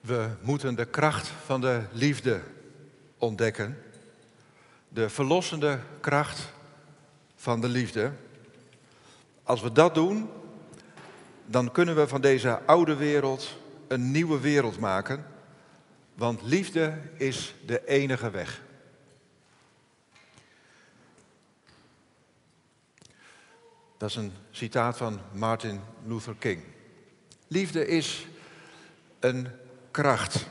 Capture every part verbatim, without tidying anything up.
We moeten de kracht van de liefde ontdekken. De verlossende kracht van de liefde. Als we dat doen, dan kunnen we van deze oude wereld een nieuwe wereld maken. Want liefde is de enige weg. Dat is een citaat van Martin Luther King. Liefde is een kracht.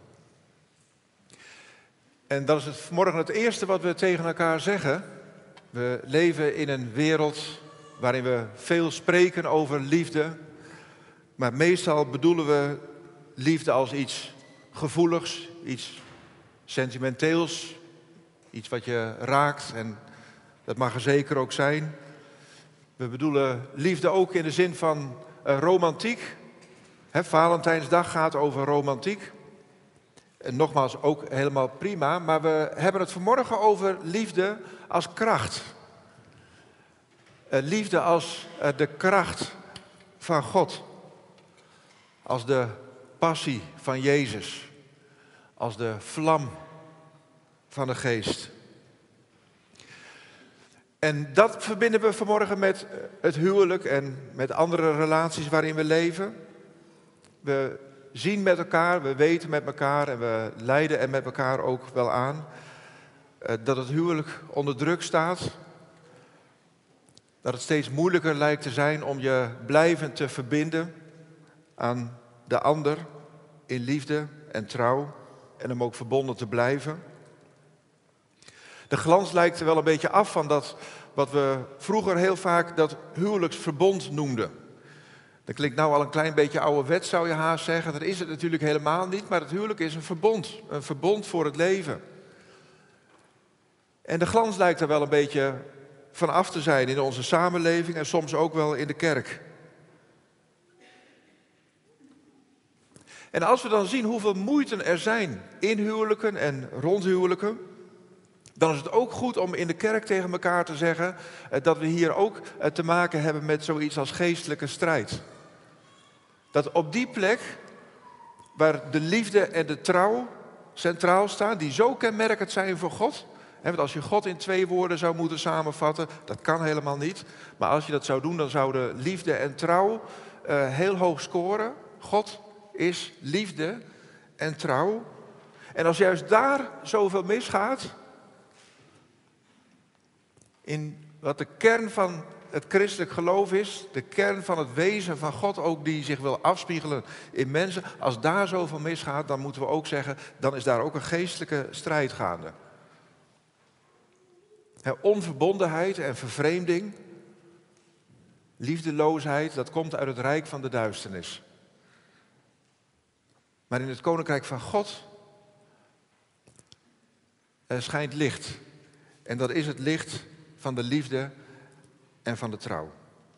En dat is het vanmorgen het eerste wat we tegen elkaar zeggen. We leven in een wereld waarin we veel spreken over liefde. Maar meestal bedoelen we liefde als iets gevoeligs, iets sentimenteels. Iets wat je raakt en dat mag er zeker ook zijn. We bedoelen liefde ook in de zin van uh, romantiek. He, Valentijnsdag gaat over romantiek. En nogmaals, ook helemaal prima. Maar we hebben het vanmorgen over liefde als kracht. Uh, liefde als uh, de kracht van God. Als de passie van Jezus. Als de vlam van de geest. En dat verbinden we vanmorgen met het huwelijk en met andere relaties waarin we leven. We zien met elkaar, we weten met elkaar en we lijden er met elkaar ook wel aan dat het huwelijk onder druk staat. Dat het steeds moeilijker lijkt te zijn om je blijvend te verbinden aan de ander in liefde en trouw en om ook verbonden te blijven. De glans lijkt er wel een beetje af van dat wat we vroeger heel vaak dat huwelijksverbond noemden. Dat klinkt nou al een klein beetje ouderwets, zou je haast zeggen. Dat is het natuurlijk helemaal niet, maar het huwelijk is een verbond. Een verbond voor het leven. En de glans lijkt er wel een beetje van af te zijn in onze samenleving en soms ook wel in de kerk. En als we dan zien hoeveel moeite er zijn in huwelijken en rond huwelijken, dan is het ook goed om in de kerk tegen elkaar te zeggen dat we hier ook te maken hebben met zoiets als geestelijke strijd. Dat op die plek waar de liefde en de trouw centraal staan, die zo kenmerkend zijn voor God. Want als je God in twee woorden zou moeten samenvatten, dat kan helemaal niet. Maar als je dat zou doen, dan zouden liefde en trouw uh, heel hoog scoren. God is liefde en trouw. En als juist daar zoveel misgaat, in wat de kern van het christelijk geloof is, de kern van het wezen van God ook die zich wil afspiegelen in mensen. Als daar zoveel misgaat, dan moeten we ook zeggen, dan is daar ook een geestelijke strijd gaande. He, onverbondenheid en vervreemding, liefdeloosheid, dat komt uit het rijk van de duisternis. Maar in het koninkrijk van God er schijnt licht. En dat is het licht van de liefde en van de trouw.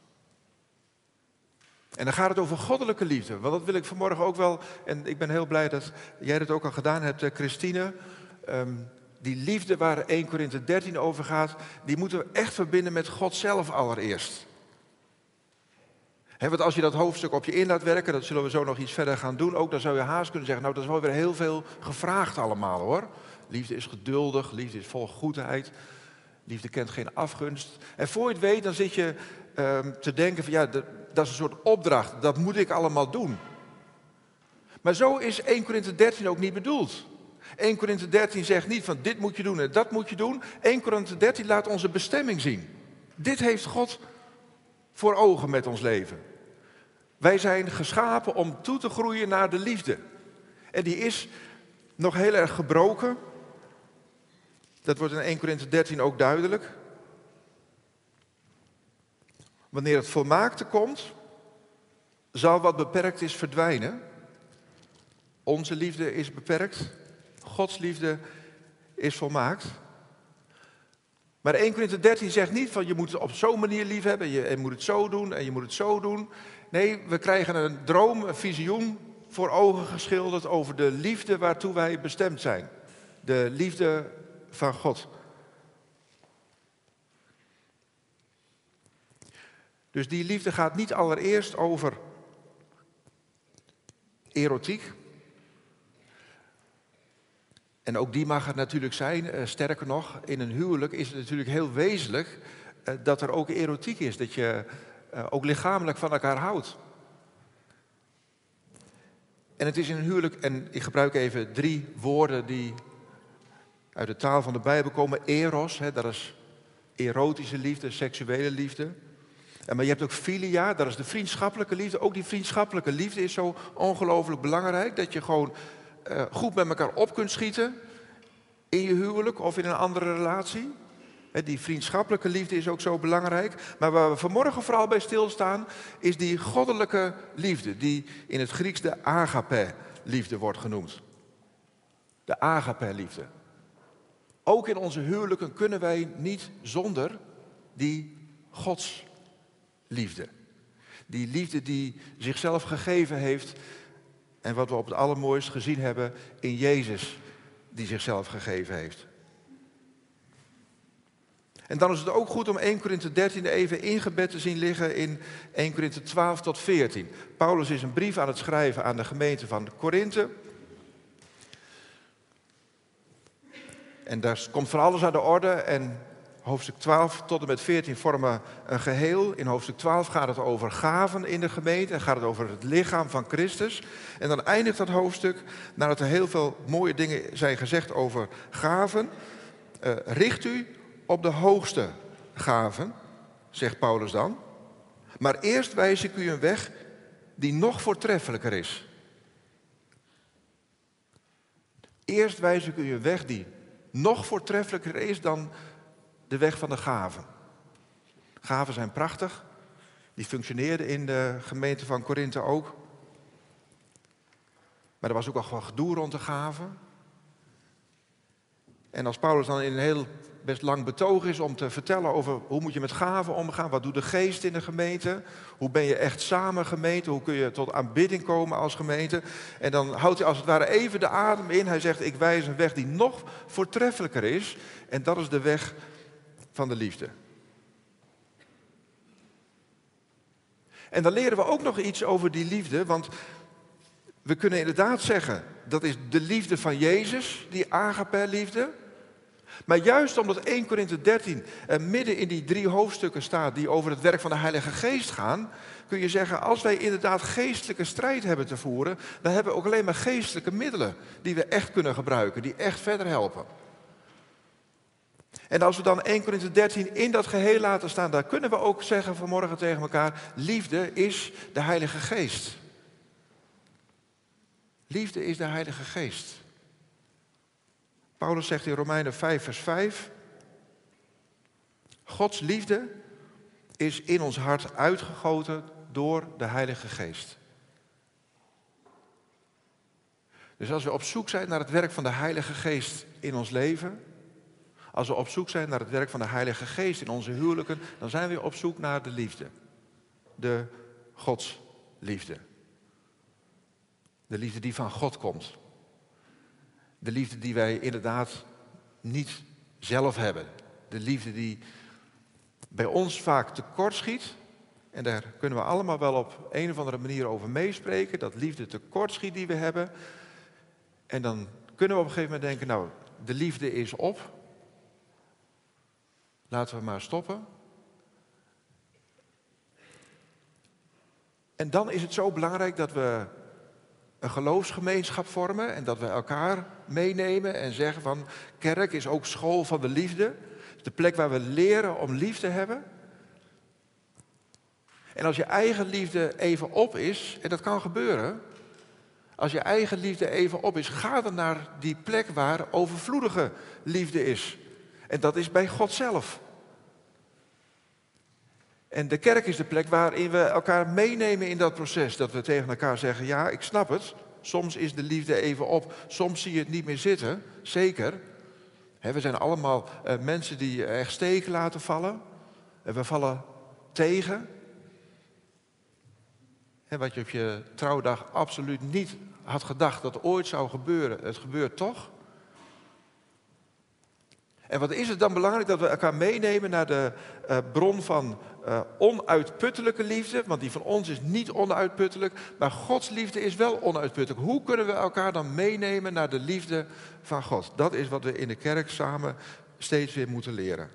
En dan gaat het over goddelijke liefde. Want dat wil ik vanmorgen ook wel, en ik ben heel blij dat jij dat ook al gedaan hebt, Christine. Um, die liefde waar Eerste Korinthe dertien over gaat, die moeten we echt verbinden met God zelf allereerst. He, want als je dat hoofdstuk op je in laat werken, dat zullen we zo nog iets verder gaan doen, ook dan zou je haast kunnen zeggen, nou dat is wel weer heel veel gevraagd allemaal hoor. Liefde is geduldig, liefde is vol goedheid. Liefde kent geen afgunst. En voor je het weet, dan zit je uh, te denken van ja, dat, dat is een soort opdracht. Dat moet ik allemaal doen. Maar zo is Eerste Korinthe dertien ook niet bedoeld. Eerste Korinthe dertien zegt niet van dit moet je doen en dat moet je doen. Eerste Korinthe dertien laat onze bestemming zien. Dit heeft God voor ogen met ons leven. Wij zijn geschapen om toe te groeien naar de liefde. En die is nog heel erg gebroken. Dat wordt in Eerste Korinthe dertien ook duidelijk. Wanneer het volmaakte komt, zal wat beperkt is verdwijnen. Onze liefde is beperkt. Gods liefde is volmaakt. Maar Eerste Korinthe dertien zegt niet van je moet het op zo'n manier lief hebben. Je, je moet het zo doen en je moet het zo doen. Nee, we krijgen een droom, een visioen voor ogen geschilderd over de liefde waartoe wij bestemd zijn. De liefde van God. Dus die liefde gaat niet allereerst over erotiek. En ook die mag er natuurlijk zijn. Uh, sterker nog, in een huwelijk is het natuurlijk heel wezenlijk uh, dat er ook erotiek is. Dat je uh, ook lichamelijk van elkaar houdt. En het is in een huwelijk, en ik gebruik even drie woorden die uit de taal van de Bijbel komen. Eros, hè, dat is erotische liefde, seksuele liefde. En maar je hebt ook philia, dat is de vriendschappelijke liefde. Ook die vriendschappelijke liefde is zo ongelooflijk belangrijk. Dat je gewoon uh, goed met elkaar op kunt schieten. In je huwelijk of in een andere relatie. He, die vriendschappelijke liefde is ook zo belangrijk. Maar waar we vanmorgen vooral bij stilstaan, is die goddelijke liefde. Die in het Grieks de agape-liefde wordt genoemd. De agape-liefde. Ook in onze huwelijken kunnen wij niet zonder die godsliefde. Die liefde die zichzelf gegeven heeft. En wat we op het allermooist gezien hebben in Jezus, die zichzelf gegeven heeft. En dan is het ook goed om Eerste Korinthe dertien even ingebed te zien liggen in Eerste Korinthe twaalf tot veertien. Paulus is een brief aan het schrijven aan de gemeente van Korinthe. En daar komt van alles aan de orde. En hoofdstuk twaalf tot en met veertien vormen een geheel. In hoofdstuk twaalf gaat het over gaven in de gemeente. En gaat het over het lichaam van Christus. En dan eindigt dat hoofdstuk, nadat er heel veel mooie dingen zijn gezegd over gaven. Uh, richt u op de hoogste gaven, zegt Paulus dan. Maar eerst wijs ik u een weg die nog voortreffelijker is. Eerst wijs ik u een weg die nog voortreffelijker is dan de weg van de gaven. Gaven zijn prachtig. Die functioneerden in de gemeente van Korinthe ook. Maar er was ook al gewoon gedoe rond de gaven. En als Paulus dan in een heel best lang betoog is om te vertellen over hoe moet je met gaven omgaan, wat doet de geest in de gemeente, hoe ben je echt samen gemeente, hoe kun je tot aanbidding komen als gemeente. En dan houdt hij als het ware even de adem in. Hij zegt, ik wijs een weg die nog voortreffelijker is. En dat is de weg van de liefde. En dan leren we ook nog iets over die liefde, want we kunnen inderdaad zeggen, dat is de liefde van Jezus, die agape-liefde. Maar juist omdat Eerste Korinthe dertien eh, midden in die drie hoofdstukken staat die over het werk van de Heilige Geest gaan, kun je zeggen, als wij inderdaad geestelijke strijd hebben te voeren, dan hebben we ook alleen maar geestelijke middelen die we echt kunnen gebruiken, die echt verder helpen. En als we dan Eerste Korinthe dertien in dat geheel laten staan, dan kunnen we ook zeggen vanmorgen tegen elkaar, liefde is de Heilige Geest. Liefde is de Heilige Geest. Paulus zegt in Romeinen vijf vers vijf. Gods liefde is in ons hart uitgegoten door de Heilige Geest. Dus als we op zoek zijn naar het werk van de Heilige Geest in ons leven, als we op zoek zijn naar het werk van de Heilige Geest in onze huwelijken, dan zijn we op zoek naar de liefde. De Godsliefde. De liefde die van God komt. De liefde die wij inderdaad niet zelf hebben. De liefde die bij ons vaak tekortschiet. En daar kunnen we allemaal wel op een of andere manier over meespreken. Dat liefde tekortschiet die we hebben. En dan kunnen we op een gegeven moment denken, nou, de liefde is op. Laten we maar stoppen. En dan is het zo belangrijk dat we een geloofsgemeenschap vormen en dat we elkaar meenemen en zeggen van, kerk is ook school van de liefde. De plek waar we leren om lief te hebben. En als je eigen liefde even op is, en dat kan gebeuren, als je eigen liefde even op is, ga dan naar die plek waar overvloedige liefde is. En dat is bij God zelf. En de kerk is de plek waarin we elkaar meenemen in dat proces. Dat we tegen elkaar zeggen, ja, ik snap het. Soms is de liefde even op. Soms zie je het niet meer zitten. Zeker. He, we zijn allemaal uh, mensen die echt steken laten vallen. En we vallen tegen. He, wat je op je trouwdag absoluut niet had gedacht dat ooit zou gebeuren. Het gebeurt toch. En wat is het dan belangrijk dat we elkaar meenemen naar de uh, bron van uh, onuitputtelijke liefde, want die van ons is niet onuitputtelijk, maar Gods liefde is wel onuitputtelijk. Hoe kunnen we elkaar dan meenemen naar de liefde van God? Dat is wat we in de kerk samen steeds weer moeten leren.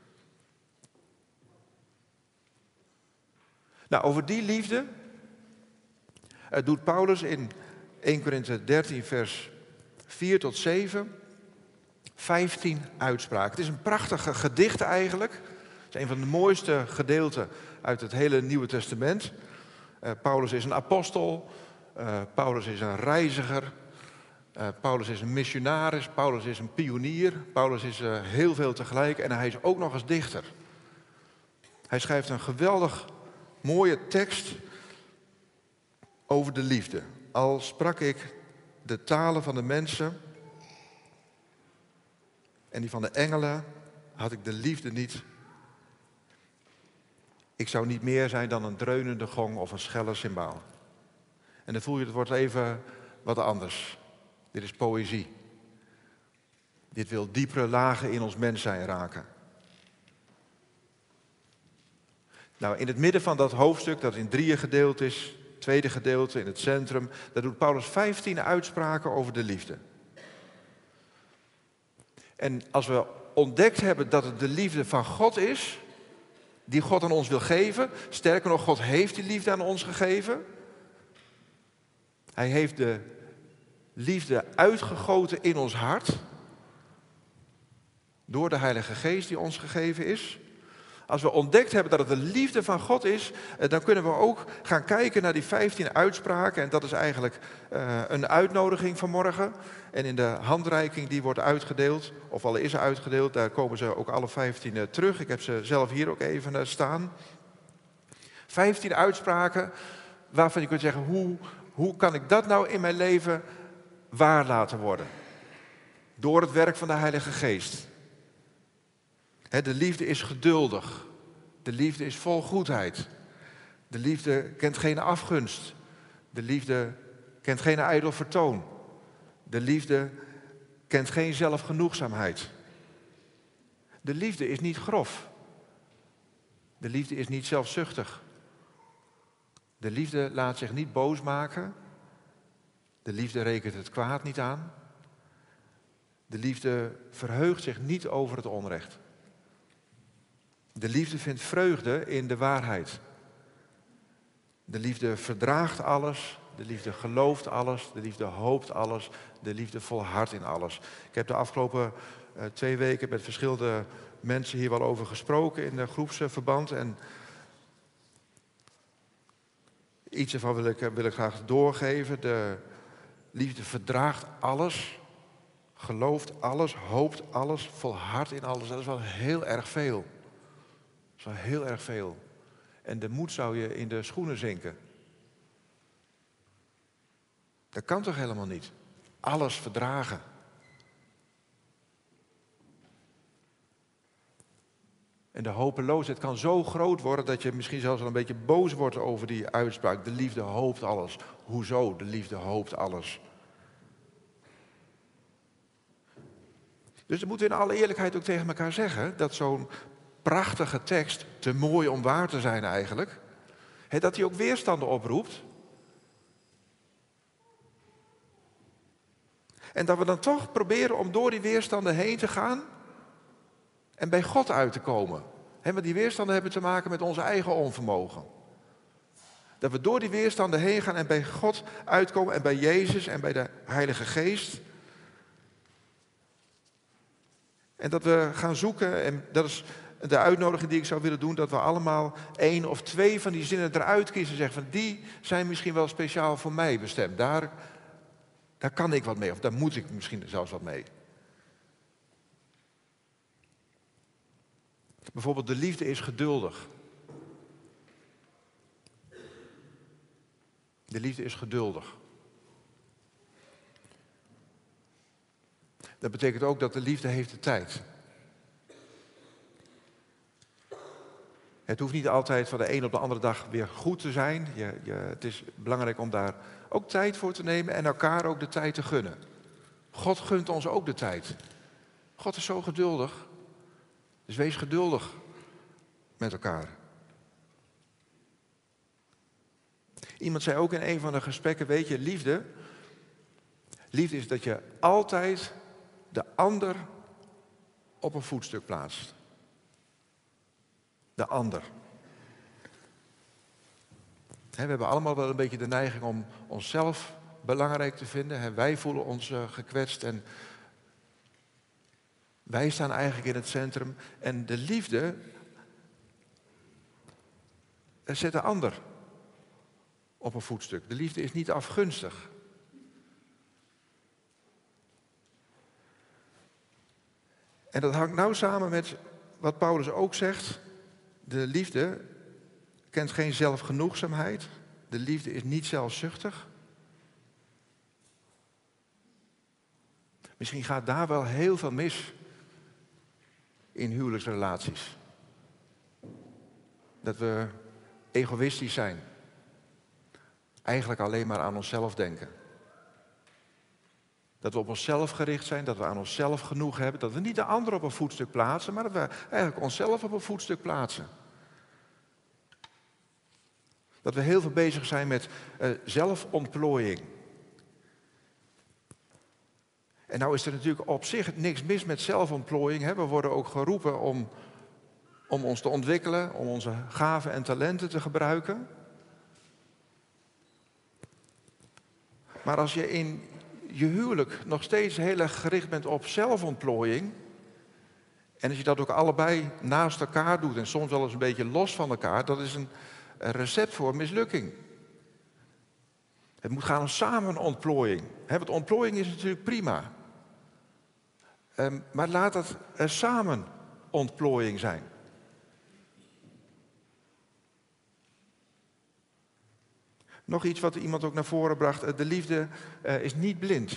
Nou, over die liefde uh, doet Paulus in eerste Korinthe dertien vers vier tot zeven vijftien uitspraken. Het is een prachtige gedicht eigenlijk. Het is een van de mooiste gedeelten uit het hele Nieuwe Testament. Uh, Paulus is een apostel. Uh, Paulus is een reiziger. Uh, Paulus is een missionaris. Paulus is een pionier. Paulus is uh, heel veel tegelijk en hij is ook nog eens dichter. Hij schrijft een geweldig mooie tekst over de liefde. Al sprak ik de talen van de mensen en die van de engelen, had ik de liefde niet. Ik zou niet meer zijn dan een dreunende gong of een schelle cymbaal. En dan voel je, het wordt even wat anders. Dit is poëzie. Dit wil diepere lagen in ons mens zijn raken. Nou, in het midden van dat hoofdstuk, dat in drieën gedeeld is, tweede gedeelte in het centrum, daar doet Paulus vijftien uitspraken over de liefde. En als we ontdekt hebben dat het de liefde van God is, die God aan ons wil geven, sterker nog, God heeft die liefde aan ons gegeven. Hij heeft de liefde uitgegoten in ons hart, door de Heilige Geest die ons gegeven is. Als we ontdekt hebben dat het de liefde van God is, dan kunnen we ook gaan kijken naar die vijftien uitspraken. En dat is eigenlijk uh, een uitnodiging vanmorgen. En in de handreiking die wordt uitgedeeld, of al is er uitgedeeld, daar komen ze ook alle vijftien uh, terug. Ik heb ze zelf hier ook even uh, staan. vijftien uitspraken waarvan je kunt zeggen, hoe, hoe kan ik dat nou in mijn leven waar laten worden? Door het werk van de Heilige Geest. De liefde is geduldig. De liefde is vol goedheid. De liefde kent geen afgunst. De liefde kent geen ijdel vertoon. De liefde kent geen zelfgenoegzaamheid. De liefde is niet grof. De liefde is niet zelfzuchtig. De liefde laat zich niet boos maken. De liefde rekent het kwaad niet aan. De liefde verheugt zich niet over het onrecht. De liefde vindt vreugde in de waarheid. De liefde verdraagt alles. De liefde gelooft alles. De liefde hoopt alles. De liefde volhardt in alles. Ik heb de afgelopen uh, twee weken met verschillende mensen hier wel over gesproken in de groepsverband. En iets ervan wil ik, wil ik graag doorgeven. De liefde verdraagt alles. Gelooft alles. Hoopt alles. Volhardt in alles. Dat is wel heel erg veel. Dat is wel heel erg veel. En de moed zou je in de schoenen zinken. Dat kan toch helemaal niet? Alles verdragen. En de hopeloosheid kan zo groot worden dat je misschien zelfs wel een beetje boos wordt over die uitspraak. De liefde hoopt alles. Hoezo? De liefde hoopt alles. Dus dan moeten we in alle eerlijkheid ook tegen elkaar zeggen dat zo'n prachtige tekst, te mooi om waar te zijn eigenlijk, he, dat hij ook weerstanden oproept. En dat we dan toch proberen om door die weerstanden heen te gaan en bij God uit te komen. He, want die weerstanden hebben te maken met onze eigen onvermogen. Dat we door die weerstanden heen gaan en bij God uitkomen en bij Jezus en bij de Heilige Geest. En dat we gaan zoeken, en dat is de uitnodiging die ik zou willen doen, dat we allemaal één of twee van die zinnen eruit kiezen en zeggen van die zijn misschien wel speciaal voor mij bestemd. Daar, daar kan ik wat mee, of daar moet ik misschien zelfs wat mee. Bijvoorbeeld, de liefde is geduldig. De liefde is geduldig. Dat betekent ook dat de liefde heeft de tijd. Het hoeft niet altijd van de een op de andere dag weer goed te zijn. Je, je, het is belangrijk om daar ook tijd voor te nemen en elkaar ook de tijd te gunnen. God gunt ons ook de tijd. God is zo geduldig. Dus wees geduldig met elkaar. Iemand zei ook in een van de gesprekken, weet je, liefde... Liefde is dat je altijd de ander op een voetstuk plaatst. De ander. We hebben allemaal wel een beetje de neiging om onszelf belangrijk te vinden. Wij voelen ons uh, gekwetst en wij staan eigenlijk in het centrum. En de liefde zet de ander op een voetstuk. De liefde is niet afgunstig. En dat hangt nauw samen met wat Paulus ook zegt. De liefde kent geen zelfgenoegzaamheid. De liefde is niet zelfzuchtig. Misschien gaat daar wel heel veel mis in huwelijksrelaties. Dat we egoïstisch zijn. Eigenlijk alleen maar aan onszelf denken. Dat we op onszelf gericht zijn, dat we aan onszelf genoeg hebben. Dat we niet de ander op een voetstuk plaatsen, maar dat we eigenlijk onszelf op een voetstuk plaatsen. Dat we heel veel bezig zijn met uh, zelfontplooiing. En nou is er natuurlijk op zich niks mis met zelfontplooiing. Hè? We worden ook geroepen om, om ons te ontwikkelen, om onze gaven en talenten te gebruiken. Maar als je in je huwelijk nog steeds heel erg gericht bent op zelfontplooiing, en als je dat ook allebei naast elkaar doet en soms wel eens een beetje los van elkaar, dat is een recept voor mislukking. Het moet gaan om samenontplooiing. Want ontplooiing is natuurlijk prima. Um, maar laat het een samenontplooiing zijn. Nog iets wat iemand ook naar voren bracht. De liefde uh, is niet blind.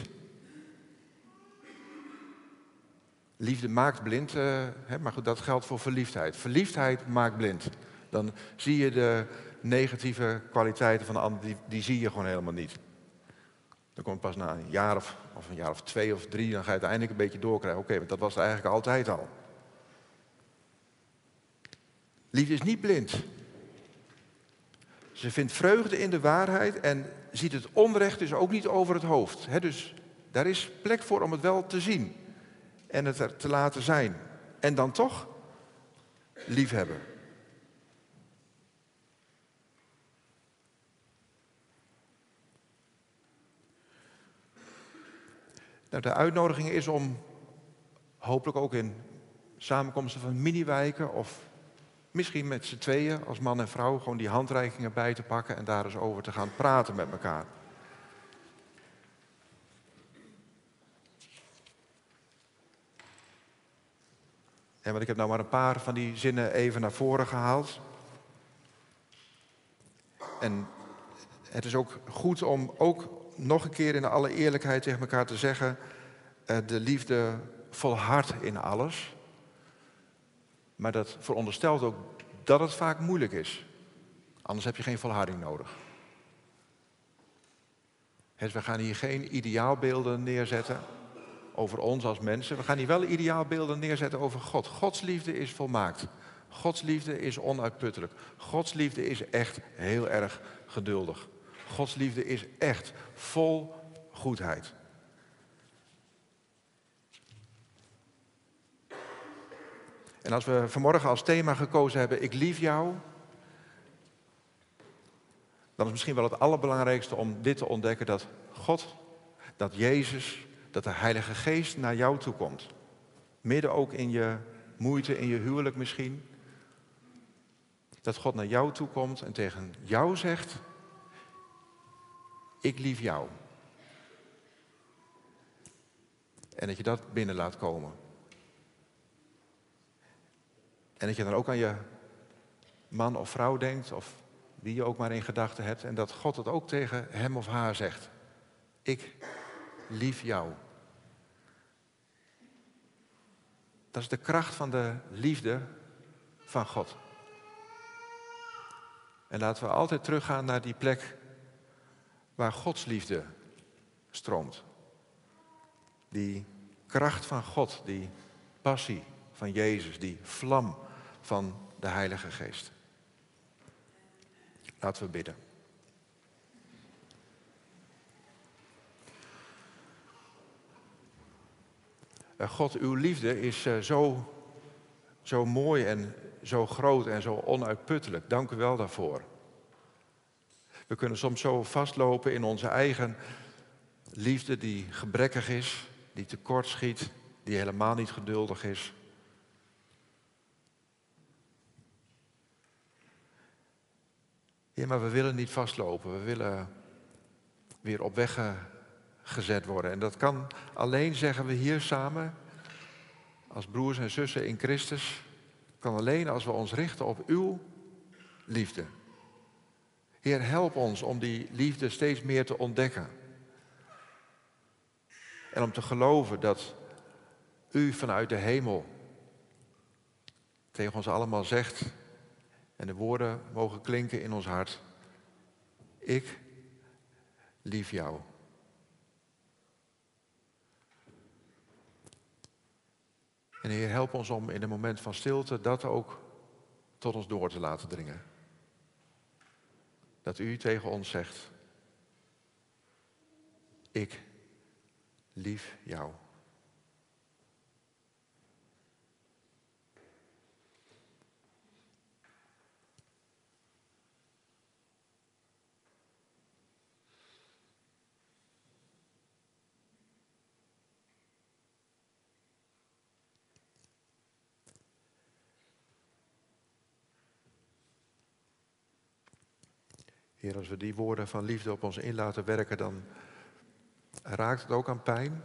Liefde maakt blind, uh, hè, maar goed, dat geldt voor verliefdheid. Verliefdheid maakt blind. Dan zie je de negatieve kwaliteiten van de ander, die, die zie je gewoon helemaal niet. Dan komt pas na een jaar of, of een jaar of twee of drie, dan ga je het eindelijk een beetje doorkrijgen. Oké, okay, dat was er eigenlijk altijd al. Liefde is niet blind. Ze vindt vreugde in de waarheid en ziet het onrecht dus ook niet over het hoofd. He, dus daar is plek voor om het wel te zien en het er te laten zijn. En dan toch liefhebben. Nou, de uitnodiging is om hopelijk ook in samenkomsten van mini-wijken of misschien met z'n tweeën als man en vrouw gewoon die handreikingen bij te pakken en daar eens over te gaan praten met elkaar. En want ik heb nou maar een paar van die zinnen even naar voren gehaald. En het is ook goed om ook nog een keer in alle eerlijkheid tegen elkaar te zeggen, uh, de liefde volhardt in alles. Maar dat veronderstelt ook dat het vaak moeilijk is. Anders heb je geen volharding nodig. Dus we gaan hier geen ideaalbeelden neerzetten over ons als mensen. We gaan hier wel ideaalbeelden neerzetten over God. Gods liefde is volmaakt. Gods liefde is onuitputtelijk. Gods liefde is echt heel erg geduldig. Gods liefde is echt vol goedheid. En als we vanmorgen als thema gekozen hebben, ik lief jou, dan is misschien wel het allerbelangrijkste om dit te ontdekken, dat God, dat Jezus, dat de Heilige Geest naar jou toe komt. Midden ook in je moeite, in je huwelijk misschien. Dat God naar jou toe komt en tegen jou zegt, ik lief jou. En dat je dat binnen laat komen. En dat je dan ook aan je man of vrouw denkt, of wie je ook maar in gedachten hebt, en dat God het ook tegen hem of haar zegt. Ik lief jou. Dat is de kracht van de liefde van God. En laten we altijd teruggaan naar die plek waar Gods liefde stroomt. Die kracht van God, die passie van Jezus, die vlam van de Heilige Geest. Laten we bidden. Ja, God, uw liefde is uh, zo, zo mooi en zo groot en zo onuitputtelijk. Dank u wel daarvoor. We kunnen soms zo vastlopen in onze eigen liefde die gebrekkig is, die tekortschiet, die helemaal niet geduldig is. Ja, maar we willen niet vastlopen. We willen weer op weg ge- gezet worden. En dat kan alleen, zeggen we hier samen, als broers en zussen in Christus, kan alleen als we ons richten op uw liefde. Heer, help ons om die liefde steeds meer te ontdekken. En om te geloven dat u vanuit de hemel tegen ons allemaal zegt, en de woorden mogen klinken in ons hart: ik lief jou. En Heer, help ons om in een moment van stilte dat ook tot ons door te laten dringen. Dat u tegen ons zegt: ik lief jou. Heer, als we die woorden van liefde op ons in laten werken, dan raakt het ook aan pijn.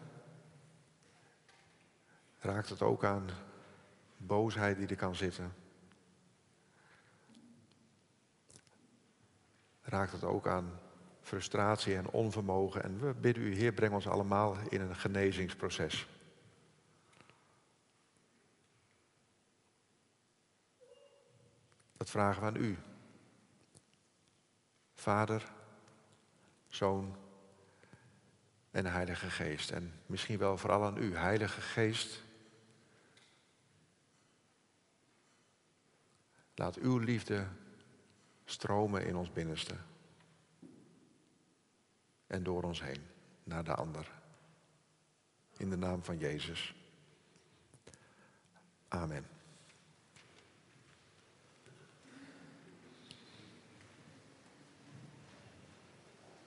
Raakt het ook aan boosheid die er kan zitten. Raakt het ook aan frustratie en onvermogen. En we bidden u, Heer, breng ons allemaal in een genezingsproces. Dat vragen we aan u. Vader, Zoon en Heilige Geest. En misschien wel vooral aan u, Heilige Geest. Laat uw liefde stromen in ons binnenste. En door ons heen, naar de ander. In de naam van Jezus. Amen.